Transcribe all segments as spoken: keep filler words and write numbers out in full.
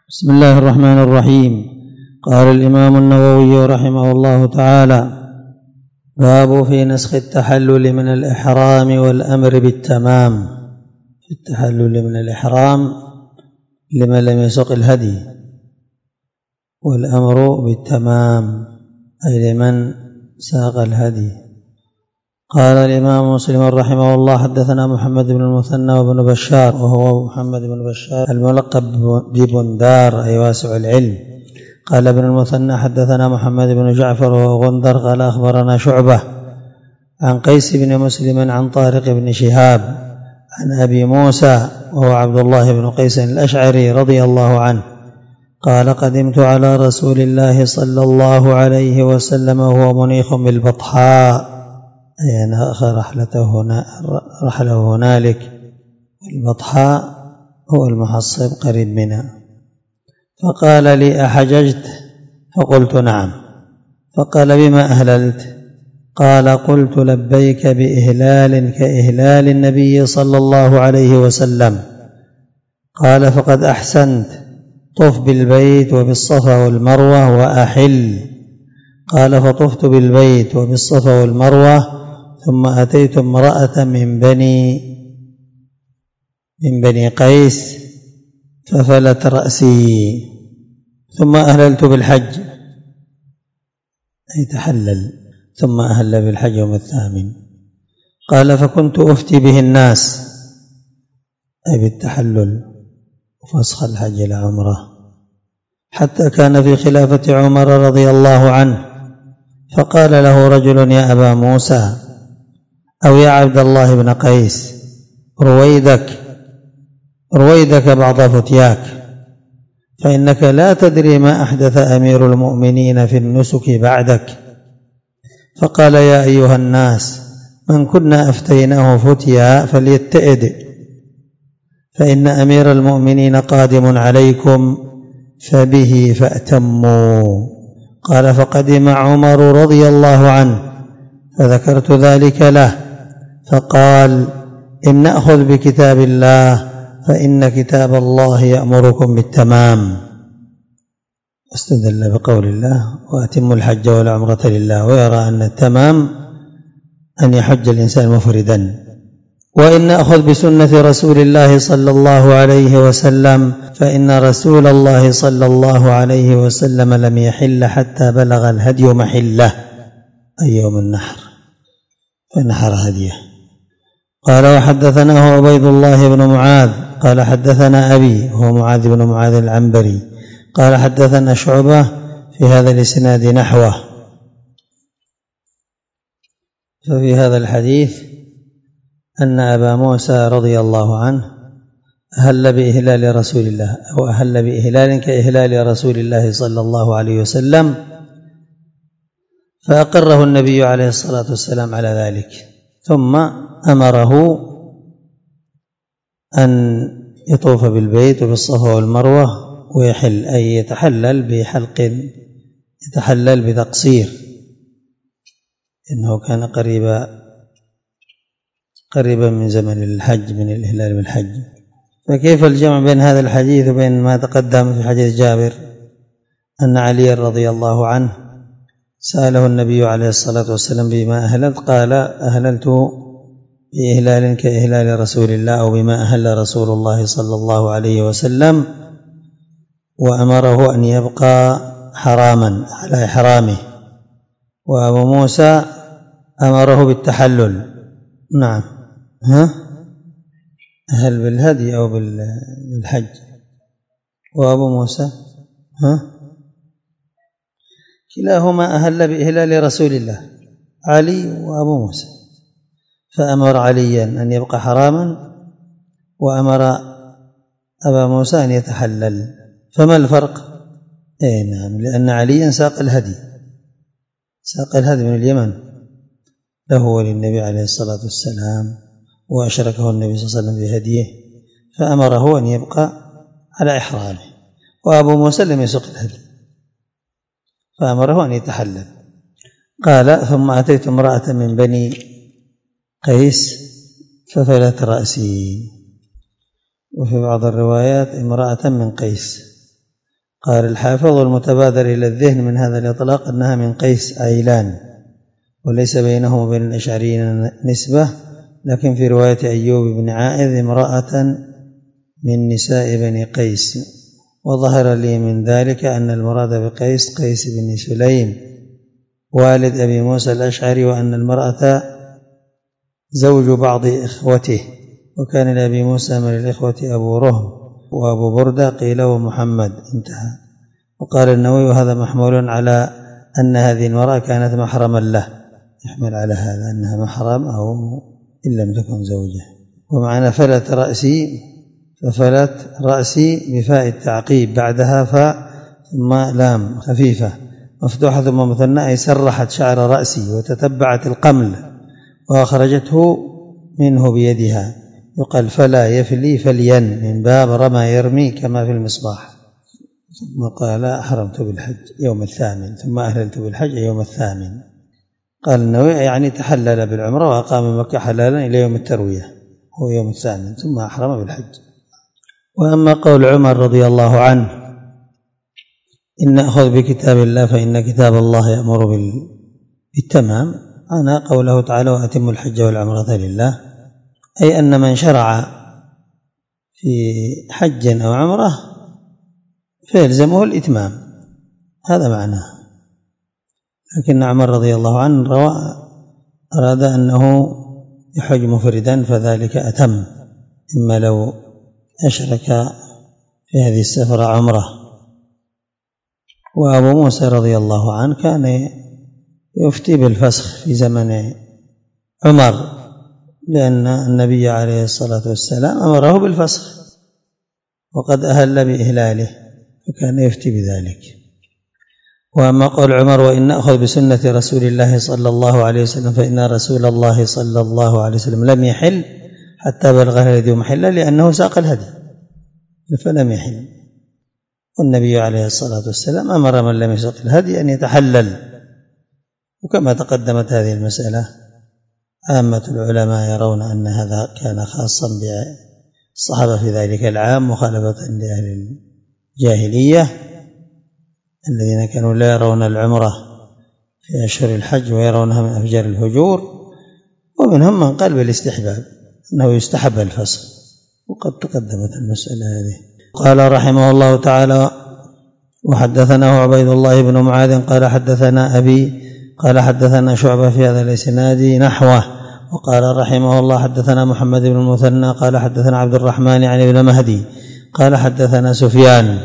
بسم الله الرحمن الرحيم. قال الإمام النووي رحمه الله تعالى: باب في نسخ التحلل من الإحرام والأمر بالتمام. في التحلل من الإحرام لمن لم يسق الهدي، والأمر بالتمام أي لمن ساق الهدي. قال الإمام مسلم رحمه الله: حدثنا محمد بن المثنى وابن بشار، وهو محمد بن بشار الملقب ببندار أي واسع العلم. قال ابن المثنى: حدثنا محمد بن جعفر وهو غندر قال أخبرنا شعبة عن قيس بن مسلم عن طارق بن شهاب عن أبي موسى وهو عبد الله بن قيس الأشعري رضي الله عنه قال: قدمت على رسول الله صلى الله عليه وسلم وهو منيخ بالبطحاء، أي أن أخذ رحلته هنا رحله هنالك. البطحاء هو المحصب قريب منها. فقال لي: أحججت؟ فقلت: نعم. فقال: بما أهللت؟ قال: قلت: لبيك بإهلال كإهلال النبي صلى الله عليه وسلم. قال: فقد أحسنت، طف بالبيت وبالصفا والمروة وأحل. قال: فطفت بالبيت وبالصفا والمروة، ثم أتيت امرأة من بني من بني قيس ففلت رأسي، ثم أهللت بالحج أي تحلل، ثم أهل بالحج يوم الثامن. قال: فكنت أفتي به الناس أي بالتحلل وفسخ الحج إلى عمره، حتى كان في خلافة عمر رضي الله عنه. فقال له رجل: يا أبا موسى أو يا عبد الله بن قيس، رويدك رويدك بعض فتياك، فإنك لا تدري ما أحدث أمير المؤمنين في النسك بعدك. فقال: يا أيها الناس، من كنا أفتيناه فتيا فليتئد، فإن أمير المؤمنين قادم عليكم، فبه فأتموا. قال: فقدم عمر رضي الله عنه فذكرت ذلك له، فقال: إن نأخذ بكتاب الله، فإن كتاب الله يأمركم بالتمام. استدل بقول الله: وأتموا الحج والعمرة لله، ويرى أن التمام أن يحج الإنسان مفردا. وإن نأخذ بسنة رسول الله صلى الله عليه وسلم، فإن رسول الله صلى الله عليه وسلم لم يحل حتى بلغ الهدي محله أي يوم النحر، فنحر هديه. قال: وحدثناه عبيد الله بن معاذ قال: حدثنا أبي هو معاذ بن معاذ العنبري قال: حدثنا شعبة في هذا الإسناد نحوه. ففي هذا الحديث أن أبا موسى رضي الله عنه أهل بإهلال رسول الله، أو أهل بإهلال كإهلال رسول الله صلى الله عليه وسلم، فأقره النبي عليه الصلاة والسلام على ذلك، ثم أمره أن يطوف بالبيت وبالصفا والمروة ويحل، أي يتحلل بحلق، يتحلل بتقصير، إنه كان قريبا قريبا من زمن الحج، من الإهلال بالحج. فكيف الجمع بين هذا الحديث وبين ما تقدم في حديث جابر أن علي رضي الله عنه سأله النبي عليه الصلاة والسلام: بما أهللت؟ قال: أهللت بإهلال كإهلال رسول الله، أو بما أهل رسول الله صلى الله عليه وسلم، وأمره أن يبقى حراما على إحرامه. وأبو موسى أمره بالتحلل. نعم. ها؟ أهل بالهدي أو بالحج. وأبو موسى ها؟ كلاهما أهل بإهلال رسول الله، علي وأبو موسى. فأمر عليا أن يبقى حراما، وأمر أبا موسى أن يتحلل. فما الفرق؟ أي نعم، لأن عليا ساق الهدي، ساق الهدي من اليمن له وللنبي عليه الصلاة والسلام، وأشركه النبي صلى الله عليه وسلم بهديه، فأمره أن يبقى على إحرامه. وأبو موسى لم يسق الهدي، فأمره أن يتحلل. قال: ثم أتيت امرأة من بني قيس ففلت رأسي. وفي بعض الروايات امرأة من قيس قال الحافظ: المتبادر إلى الذهن من هذا الإطلاق أنها من قيس عيلان، وليس بينه وبين الأشعريين نسبة، لكن في رواية أيوب بن عائذ امرأة من نساء بني قيس. وظهر لي من ذلك أن المراد بقيس قيس بن سليم والد أبي موسى الأشعري، وأن المرأة زوج بعض إخوته، وكان لأبي موسى من الإخوة أبو رهم وأبو بردة قيل ومحمد، انتهى. وقال النووي: وهذا محمول على أن هذه المرأة كانت محرما له، يحمل على هذا أنها محرم أو إن لم تكن زوجة. ومعنى فلت رأسي، ففلت رأسي بفاء التعقيب بعدها فاء ثم لام خفيفة مفتوحة ثم مثنى، أي سرحت شعر رأسي وتتبعت القمل وأخرجته منه بيدها. يقال فلا يفلي فلين من باب رمى يرمي كما في المصباح. ثم قال: أحرمت بالحج يوم الثامن، ثم أهللت بالحج يوم الثامن. قال النووي: يعني تحلل بالعمرة وأقام مكة حلالا إلى يوم التروية، هو يوم الثامن، ثم أحرم بالحج. وأما قول عمر رضي الله عنه: إن أخذ بكتاب الله فإن كتاب الله يأمر بالتمام، أنا قوله تعالى: وأتم الحج والعمرة لله، أي أن من شرع في حج أو عمرة فيلزمه الإتمام، هذا معناه. لكن عمر رضي الله عنه روى أراد أنه يحج مفردا فذلك أتم، إما لو أشرك في هذه السفرة عمره. وأبو موسى رضي الله عنه كان يفتي بالفسخ في زمن عمر، لأن النبي عليه الصلاة والسلام أمره بالفسخ وقد أهل بإهلاله، فكان يفتي بذلك. وأما قول عمر: وإن نأخذ بسنة رسول الله صلى الله عليه وسلم فإن رسول الله صلى الله عليه وسلم لم يحل حتى بلغ الهدي محله، لأنه ساق الهدي فلم يحل، والنبي عليه الصلاة والسلام أمر من لم يسق الهدي أن يتحلل. وكما تقدمت هذه المسألة، عامة العلماء يرون أن هذا كان خاصا بالصحابة في ذلك العام، مخالفة لأهل الجاهلية الذين كانوا لا يرون العمرة في أشهر الحج ويرونها من أفجار الفجور. ومنهم من قال بالاستحباب، أنه يستحب الفسخ، وقد تقدمت المسألة هذه. قال رحمه الله تعالى: وحدثنا عبيد الله بن معاذ قال حدثنا أبي قال حدثنا شعبة في هذا الإسناد نحوه. وقال رحمه الله: حدثنا محمد بن المثنى قال حدثنا عبد الرحمن عن ابن مهدي قال حدثنا سفيان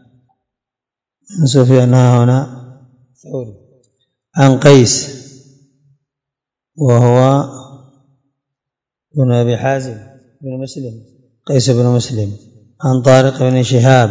سفيان هنا عن قيس وهو بن أبي حازم بن مسلم قيس بن مسلم عن طارق بن شهاب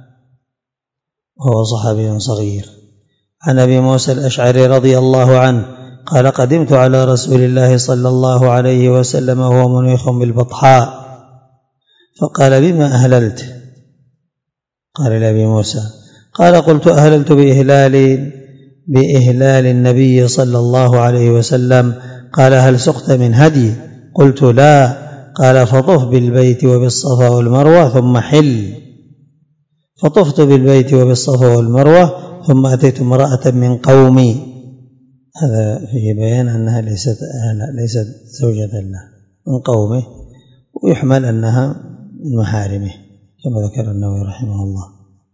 وهو صحابي صغير عن أبي موسى الأشعري رضي الله عنه قال: قدمت على رسول الله صلى الله عليه وسلم وهو منيخ بالبطحاء، فقال: بما أهللت؟ قال لأبي موسى، قال: قلت: أهللت بإهلال بإهلال النبي صلى الله عليه وسلم. قال: هل سقت من هدي؟ قلت: لا. قال: فطف بالبيت وبالصفا والمروة ثم حل. فطفت بالبيت وبالصفا والمروة ثم أتيت امرأة من قومي. هذا فيه بيان أنها ليست ليست زوجة له، من قومه، ويحمل أنها من محارمه كما ذكر النووي رحمه الله.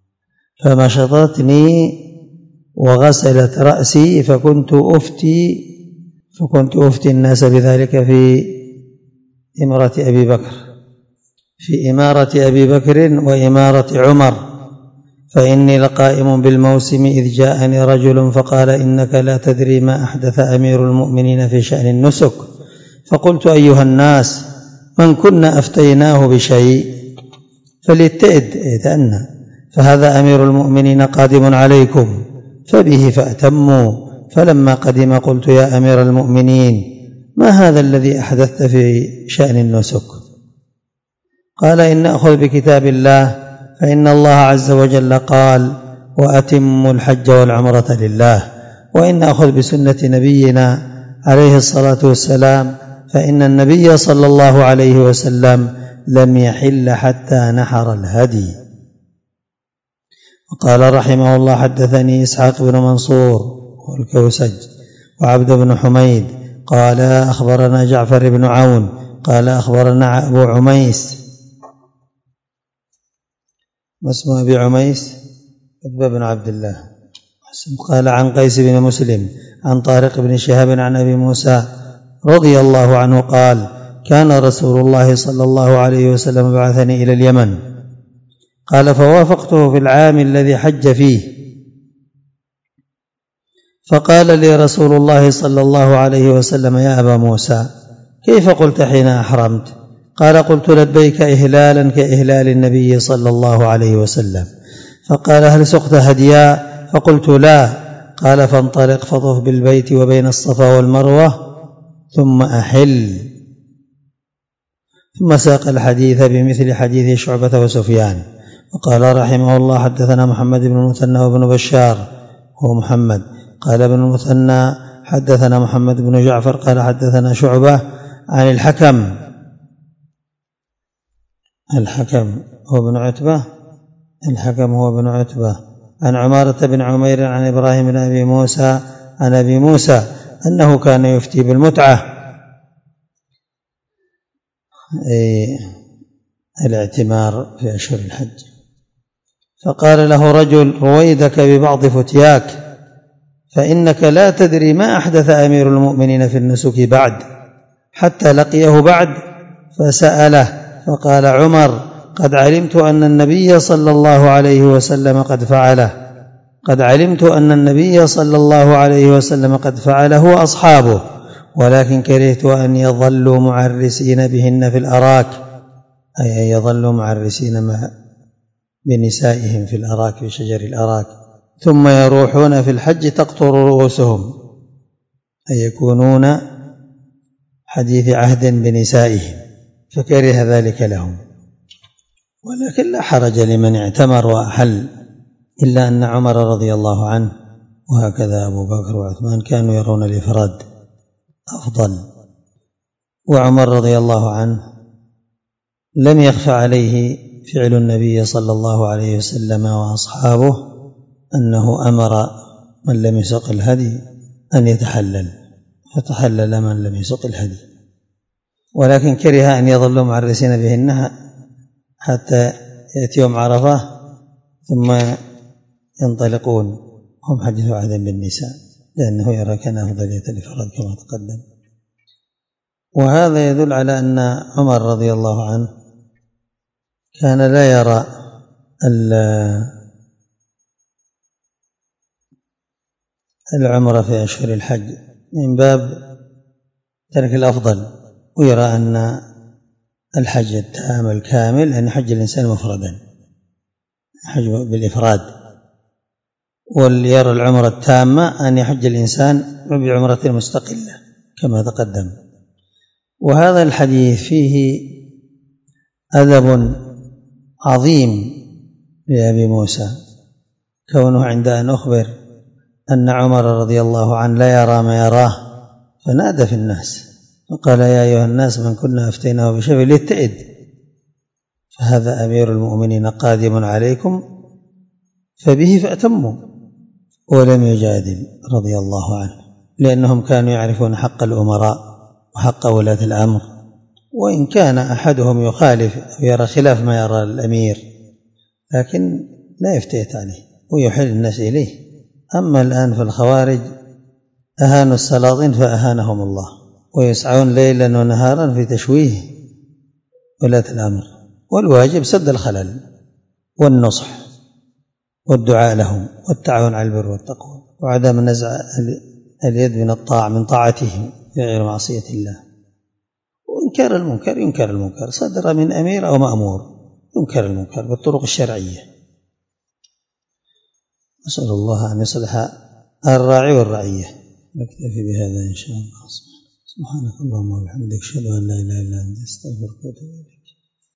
فمشطتني وغسلت رأسي فكنت أفتي فكنت أفتي الناس بذلك في إمارة أبي بكر في إمارة أبي بكر وإمارة عمر، فإني لقائم بالموسم إذ جاءني رجل فقال: إنك لا تدري ما أحدث أمير المؤمنين في شأن النسك. فقلت: أيها الناس، من كنا أفتيناه بشيء فليتئد يتأنى، فهذا أمير المؤمنين قادم عليكم فبه فأتموا. فلما قدم قلت: يا أمير المؤمنين، ما هذا الذي أحدثت في شأن النسك؟ قال: إن أخذ بكتاب الله فإن الله عز وجل قال: وأتموا الحج والعمرة لله. وإن أخذ بسنة نبينا عليه الصلاة والسلام فإن النبي صلى الله عليه وسلم لم يحل حتى نحر الهدي. وقال رحمه الله حدثني إسحاق بن منصور والكوسج وعبد بن حميد قال أخبرنا جعفر بن عون قال أخبرنا أبو عميس ما اسمه أبي عميس عتبة بن عبد الله قال عن قيس بن مسلم عن طارق بن شهاب عن أبي موسى رضي الله عنه قال كان رسول الله صلى الله عليه وسلم بعثني إلى اليمن قال فوافقته في العام الذي حج فيه فقال لي رسول الله صلى الله عليه وسلم يا أبا موسى كيف قلت حين أحرمت؟ قال قلت لبيك إهلالا كإهلال النبي صلى الله عليه وسلم. فقال هل سقت هديا؟ فقلت لا. قال فانطلق فطف بالبيت وبين الصفا والمروة ثم أحل. ثم ساق الحديث بمثل حديث شعبة وسفيان. وقال رحمه الله حدثنا محمد بن المثنى وابن بشار هو محمد قال ابن المثنى حدثنا محمد بن جعفر قال حدثنا شعبة عن الحكم الحكم هو بن عتبة الحكم هو بن عتبة عن عمارة بن عمير عن إبراهيم بن أبي موسى عن أبي موسى أنه كان يفتي بالمتعة أي الاعتمار في أشهر الحج. فقال له رجل رويدك ببعض فتياك فإنك لا تدري ما أحدث أمير المؤمنين في النسك بعد حتى لقيه بعد. فسأله فقال عمر قد علمت أن النبي صلى الله عليه وسلم قد فعله قد علمت أن النبي صلى الله عليه وسلم قد فعله وأصحابه ولكن كرهت أن يظلوا معرسين بهن في الأراك أي أن يظلوا معرسين مع بنسائهم في الأراك في شجر الأراك ثم يروحون في الحج تقطر رؤوسهم أي يكونون حديث عهد بنسائهم فكره ذلك لهم. ولكن لا حرج لمن اعتمر وأحل إلا أن عمر رضي الله عنه وهكذا أبو بكر وعثمان كانوا يرون الإفراد أفضل. وعمر رضي الله عنه لم يخف عليه فعل النبي صلى الله عليه وسلم وأصحابه أنه أمر من لم يسق الهدي أن يتحلل فتحلل من لم يسق الهدي ولكن كره أن يظلوا معرسين بهن حتى يأتي يوم عرفة ثم ينطلقون هم حديث عهد بالنساء لأنه يرى كان أفضلية الإفراد كما تقدم. وهذا يدل على أن عمر رضي الله عنه كان لا يرى العمرة في أشهر الحج من باب ترك الأفضل ويرى أن الحج التام الكامل أن حج الإنسان مفردا حج بالإفراد وليرى العمرة التامة أن يحج الإنسان بعمرة مستقلة كما تقدم. وهذا الحديث فيه أدب عظيم لأبي موسى كونه عند أن أخبر أن عمر رضي الله عنه لا يرى ما يراه فنادى في الناس فقال يا أيها الناس من كنا أفتيناه بشيء ليتئد فهذا أمير المؤمنين قادم عليكم فبه فأتموا ولم يجادل رضي الله عنه لأنهم كانوا يعرفون حق الأمراء وحق ولاة الأمر وإن كان أحدهم يخالف ويرى خلاف ما يرى الأمير لكن لا يفتيت عليه ويحل الناس إليه. أما الآن فالخوارج أهانوا السلاطين فأهانهم الله ويسعون ليلا ونهارا في تشويه ولاة الأمر والواجب سد الخلل والنصح والدعاء لهم والتعاون على البر والتقوى وعدم نزع اليد من الطاعة من طاعتهم في غير معصية الله وإنكار المنكر ينكر المنكر صدر من أمير أو مأمور ينكر المنكر بالطرق الشرعية. أسأل الله أن يصلح الراعي والرعية. نكتفي بهذا إن شاء الله. سبحانك اللهم وبحمدك أشهد أن لا إله إلا أنت أستغفرك وأتوب إليك.